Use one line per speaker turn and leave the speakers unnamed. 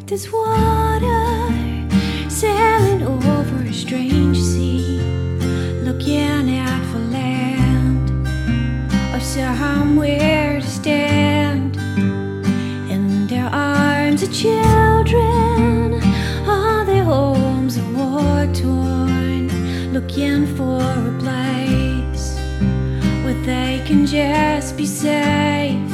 There's water sailing over a strange sea, looking out for land or somewhere to stand. In their arms are children, all their homes are war-torn, looking for a place where they can just be safe.